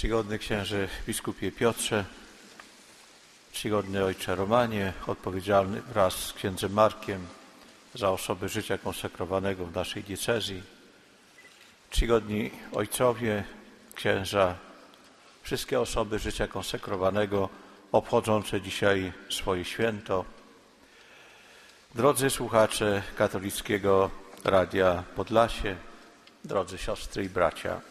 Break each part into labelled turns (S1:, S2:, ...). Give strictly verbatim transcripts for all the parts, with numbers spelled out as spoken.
S1: Czcigodny księże biskupie Piotrze, czcigodny ojcze Romanie, odpowiedzialny wraz z księdzem Markiem za osoby życia konsekrowanego w naszej diecezji, czcigodni ojcowie, księża, wszystkie osoby życia konsekrowanego obchodzące dzisiaj swoje święto, drodzy słuchacze Katolickiego Radia Podlasie, drodzy siostry i bracia.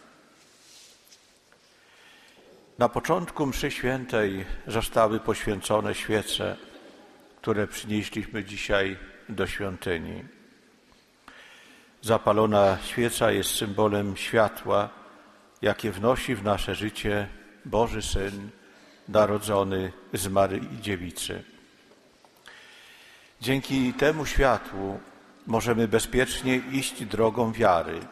S1: Na początku mszy świętej zostały poświęcone świece, które przynieśliśmy dzisiaj do świątyni. Zapalona świeca jest symbolem światła, jakie wnosi w nasze życie Boży Syn, narodzony z Maryi Dziewicy. Dzięki temu światłu możemy bezpiecznie iść drogą wiary.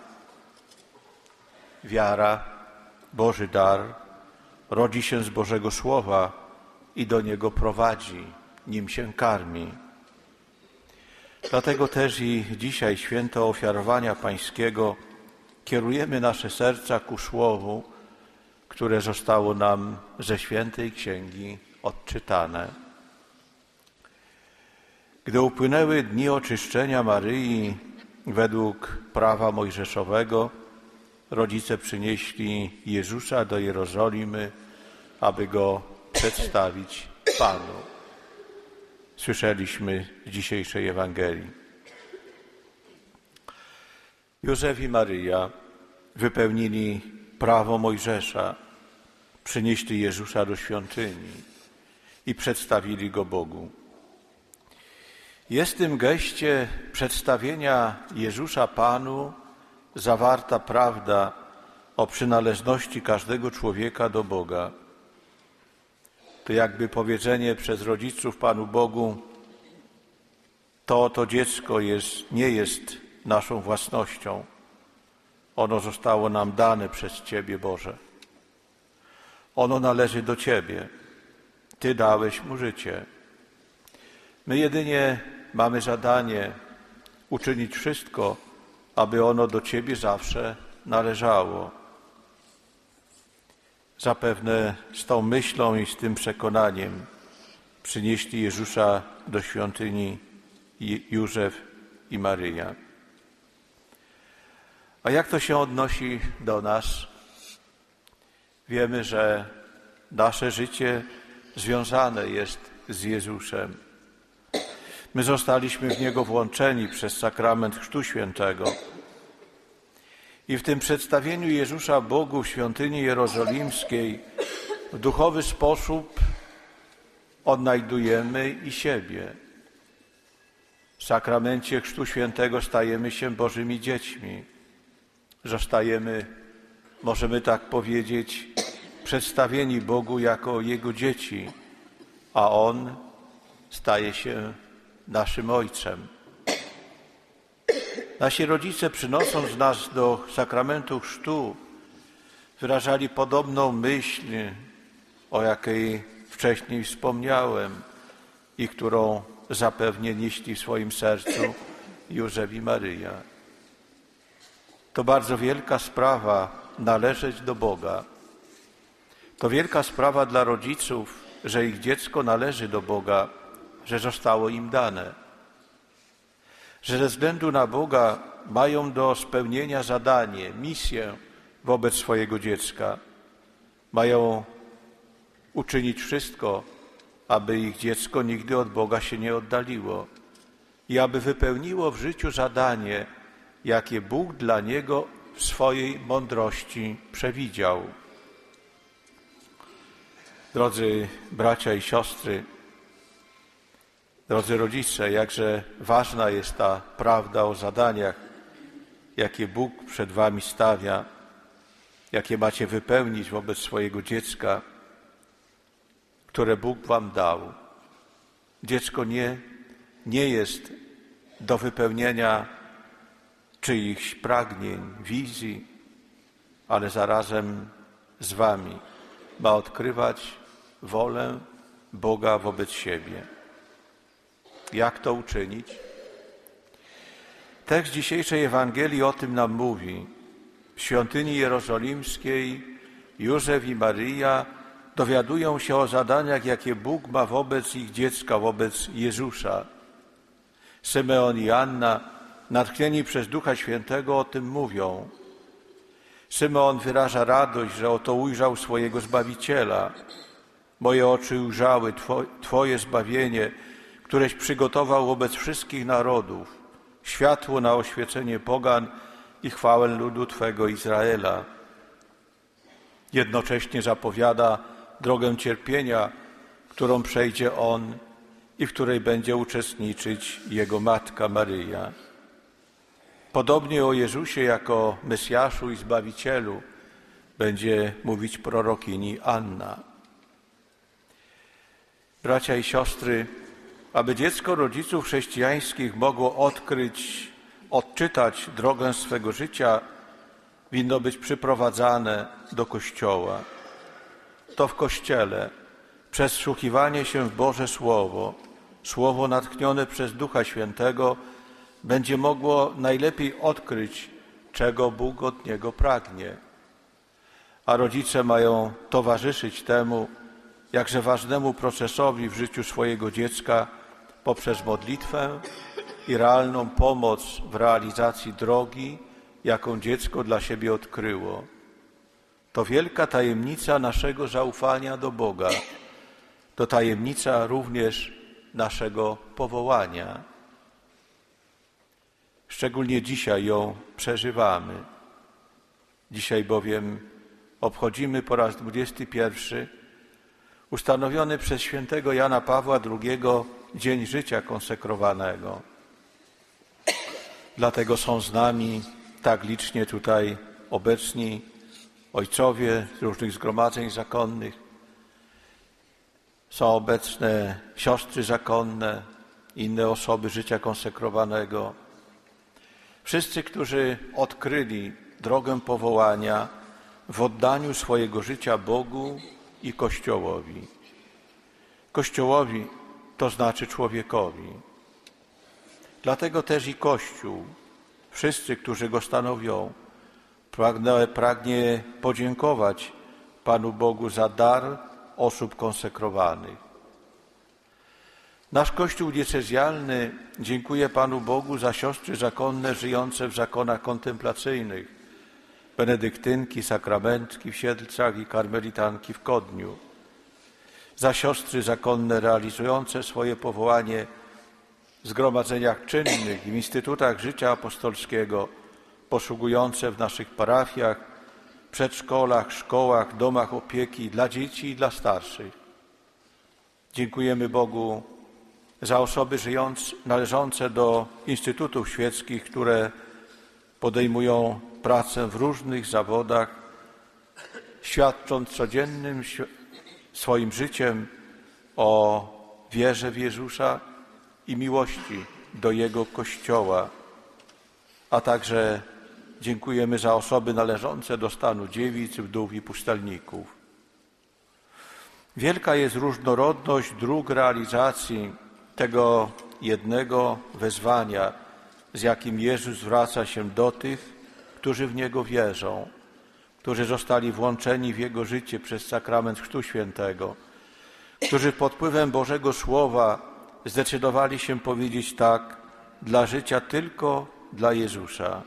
S1: Wiara, Boży dar, rodzi się z Bożego Słowa i do Niego prowadzi, nim się karmi. Dlatego też i dzisiaj, święto ofiarowania Pańskiego, kierujemy nasze serca ku Słowu, które zostało nam ze Świętej Księgi odczytane. Gdy upłynęły dni oczyszczenia Maryi według prawa mojżeszowego, rodzice przynieśli Jezusa do Jerozolimy, aby Go przedstawić Panu. Słyszeliśmy z dzisiejszej Ewangelii. Józef i Maryja wypełnili prawo Mojżesza, przynieśli Jezusa do świątyni i przedstawili Go Bogu. Jest w tym geście przedstawienia Jezusa Panu zawarta prawda o przynależności każdego człowieka do Boga. To jakby powiedzenie przez rodziców Panu Bogu: to oto dziecko jest, nie jest naszą własnością. Ono zostało nam dane przez Ciebie, Boże. Ono należy do Ciebie. Ty dałeś mu życie. My jedynie mamy zadanie uczynić wszystko, aby ono do Ciebie zawsze należało. Zapewne z tą myślą i z tym przekonaniem przynieśli Jezusa do świątyni Józef i Maryja. A jak to się odnosi do nas? Wiemy, że nasze życie związane jest z Jezusem. My zostaliśmy w Niego włączeni przez sakrament Chrztu Świętego. I w tym przedstawieniu Jezusa Bogu w świątyni jerozolimskiej w duchowy sposób odnajdujemy i siebie. W sakramencie Chrztu Świętego stajemy się Bożymi dziećmi. Zostajemy, możemy tak powiedzieć, przedstawieni Bogu jako Jego dzieci, a On staje się naszym Ojcem. Nasi rodzice, przynosząc nas do sakramentu chrztu, wyrażali podobną myśl, o jakiej wcześniej wspomniałem i którą zapewnie nieśli w swoim sercu Józef i Maryja. To bardzo wielka sprawa należeć do Boga. To wielka sprawa dla rodziców, że ich dziecko należy do Boga, że zostało im dane. Że ze względu na Boga mają do spełnienia zadanie, misję wobec swojego dziecka. Mają uczynić wszystko, aby ich dziecko nigdy od Boga się nie oddaliło i aby wypełniło w życiu zadanie, jakie Bóg dla niego w swojej mądrości przewidział. Drodzy bracia i siostry, drodzy rodzice, jakże ważna jest ta prawda o zadaniach, jakie Bóg przed wami stawia, jakie macie wypełnić wobec swojego dziecka, które Bóg wam dał. Dziecko nie, nie jest do wypełnienia czyichś pragnień, wizji, ale zarazem z wami ma odkrywać wolę Boga wobec siebie. Jak to uczynić? Tekst dzisiejszej Ewangelii o tym nam mówi. W świątyni jerozolimskiej Józef i Maryja dowiadują się o zadaniach, jakie Bóg ma wobec ich dziecka, wobec Jezusa. Symeon i Anna, natchnieni przez Ducha Świętego, o tym mówią. Symeon wyraża radość, że oto ujrzał swojego Zbawiciela. Moje oczy ujrzały Twoje zbawienie, któreś przygotował wobec wszystkich narodów, światło na oświecenie pogan i chwałę ludu Twego Izraela. Jednocześnie zapowiada drogę cierpienia, którą przejdzie On i w której będzie uczestniczyć Jego Matka Maryja. Podobnie o Jezusie jako Mesjaszu i Zbawicielu będzie mówić prorokini Anna. Bracia i siostry, aby dziecko rodziców chrześcijańskich mogło odkryć, odczytać drogę swego życia, winno być przyprowadzane do Kościoła. To w Kościele, przez wsłuchiwanie się w Boże Słowo, Słowo natchnione przez Ducha Świętego, będzie mogło najlepiej odkryć, czego Bóg od niego pragnie. A rodzice mają towarzyszyć temu, jakże ważnemu procesowi w życiu swojego dziecka poprzez modlitwę i realną pomoc w realizacji drogi, jaką dziecko dla siebie odkryło. To wielka tajemnica naszego zaufania do Boga. To tajemnica również naszego powołania. Szczególnie dzisiaj ją przeżywamy. Dzisiaj bowiem obchodzimy po raz dwudziesty pierwszy ustanowiony przez świętego Jana Pawła drugiego Dzień Życia Konsekrowanego. Dlatego są z nami tak licznie tutaj obecni ojcowie z różnych zgromadzeń zakonnych. Są obecne siostry zakonne, inne osoby życia konsekrowanego. Wszyscy, którzy odkryli drogę powołania w oddaniu swojego życia Bogu i Kościołowi. Kościołowi to znaczy człowiekowi. Dlatego też i Kościół, wszyscy, którzy go stanowią, pragnie, pragnie podziękować Panu Bogu za dar osób konsekrowanych. Nasz Kościół diecezjalny dziękuje Panu Bogu za siostry zakonne żyjące w zakonach kontemplacyjnych, benedyktynki, sakramentki w Siedlcach i karmelitanki w Kodniu, za siostry zakonne realizujące swoje powołanie w zgromadzeniach czynnych i w instytutach życia apostolskiego, posługujące w naszych parafiach, przedszkolach, szkołach, domach opieki dla dzieci i dla starszych. Dziękujemy Bogu za osoby żyjące, należące do instytutów świeckich, które podejmują pracę w różnych zawodach, świadcząc codziennym swoim życiem o wierze w Jezusa i miłości do Jego Kościoła, a także dziękujemy za osoby należące do stanu dziewic, wdów i pustelników. Wielka jest różnorodność dróg realizacji tego jednego wezwania, z jakim Jezus zwraca się do tych, którzy w Niego wierzą, którzy zostali włączeni w Jego życie przez sakrament Chrztu Świętego, którzy pod wpływem Bożego Słowa zdecydowali się powiedzieć tak dla życia tylko dla Jezusa.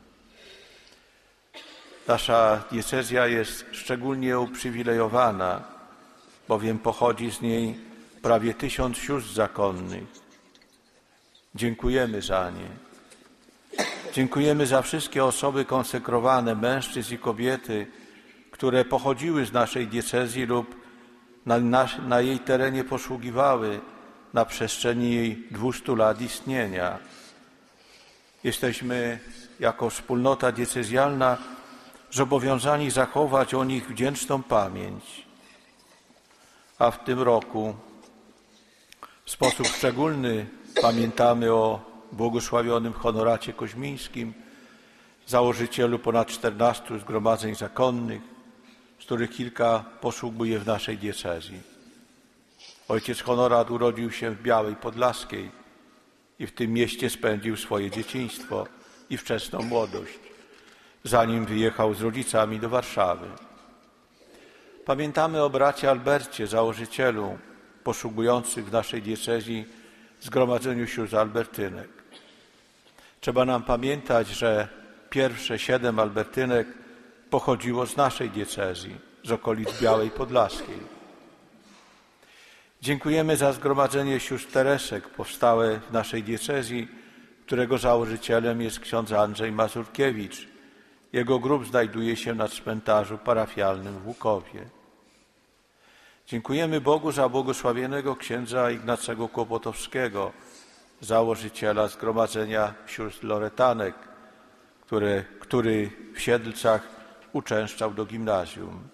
S1: Nasza diecezja jest szczególnie uprzywilejowana, bowiem pochodzi z niej prawie tysiąc sióstr zakonnych. Dziękujemy za nie. Dziękujemy za wszystkie osoby konsekrowane, mężczyzn i kobiety, które pochodziły z naszej diecezji lub na, na, na jej terenie posługiwały na przestrzeni jej dwustu lat istnienia. Jesteśmy jako wspólnota diecezjalna zobowiązani zachować o nich wdzięczną pamięć. A w tym roku w sposób szczególny pamiętamy o błogosławionym Honoracie Koźmińskim, założycielu ponad czternastu zgromadzeń zakonnych, z których kilka posługuje w naszej diecezji. Ojciec Honorat urodził się w Białej Podlaskiej i w tym mieście spędził swoje dzieciństwo i wczesną młodość, zanim wyjechał z rodzicami do Warszawy. Pamiętamy o bracie Albercie, założycielu, posługujących w naszej diecezji Zgromadzeniu Sióstr Albertynek. Trzeba nam pamiętać, że pierwsze siedem albertynek pochodziło z naszej diecezji, z okolic Białej Podlaskiej. Dziękujemy za Zgromadzenie Sióstr Teresek powstałe w naszej diecezji, którego założycielem jest ksiądz Andrzej Mazurkiewicz. Jego grób znajduje się na cmentarzu parafialnym w Łukowie. Dziękujemy Bogu za błogosławionego księdza Ignacego Kłopotowskiego, założyciela Zgromadzenia Sióstr Loretanek, który, który w Siedlcach uczęszczał do gimnazjum.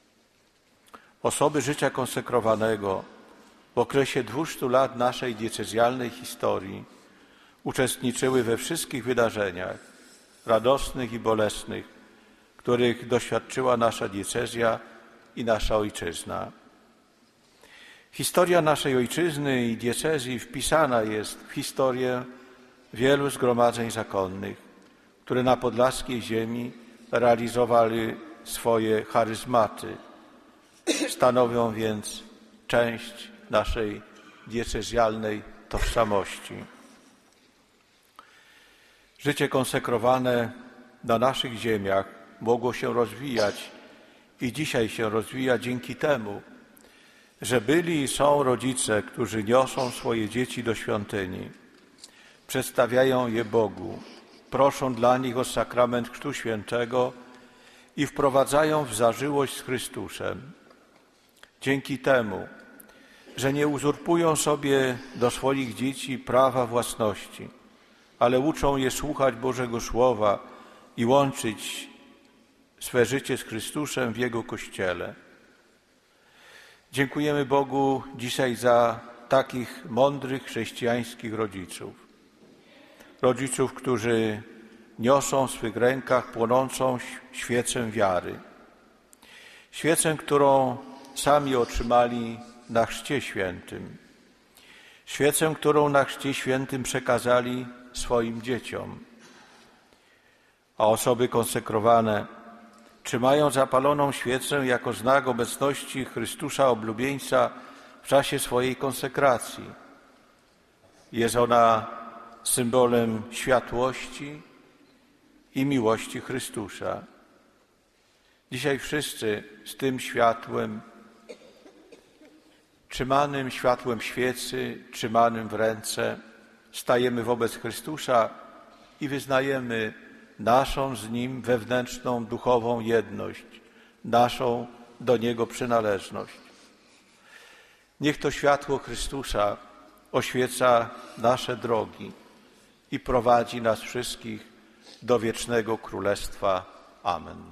S1: Osoby życia konsekrowanego w okresie dwustu lat naszej diecezjalnej historii uczestniczyły we wszystkich wydarzeniach radosnych i bolesnych, których doświadczyła nasza diecezja i nasza ojczyzna. Historia naszej ojczyzny i diecezji wpisana jest w historię wielu zgromadzeń zakonnych, które na podlaskiej ziemi realizowali swoje charyzmaty. Stanowią więc część naszej diecezjalnej tożsamości. Życie konsekrowane na naszych ziemiach mogło się rozwijać i dzisiaj się rozwija dzięki temu, że byli i są rodzice, którzy niosą swoje dzieci do świątyni, przedstawiają je Bogu, proszą dla nich o sakrament Chrztu Świętego i wprowadzają w zażyłość z Chrystusem. Dzięki temu, że nie uzurpują sobie do swoich dzieci prawa własności, ale uczą je słuchać Bożego Słowa i łączyć swe życie z Chrystusem w Jego Kościele. Dziękujemy Bogu dzisiaj za takich mądrych chrześcijańskich rodziców. Rodziców, którzy niosą w swych rękach płonącą świecę wiary. Świecę, którą sami otrzymali na Chrzcie Świętym. Świecę, którą na Chrzcie Świętym przekazali swoim dzieciom. A osoby konsekrowane trzymają zapaloną świecę jako znak obecności Chrystusa oblubieńca w czasie swojej konsekracji. Jest ona symbolem światłości i miłości Chrystusa. Dzisiaj wszyscy z tym światłem, trzymanym światłem świecy, trzymanym w ręce, stajemy wobec Chrystusa i wyznajemy naszą z Nim wewnętrzną, duchową jedność, naszą do Niego przynależność. Niech to światło Chrystusa oświeca nasze drogi i prowadzi nas wszystkich do wiecznego Królestwa. Amen.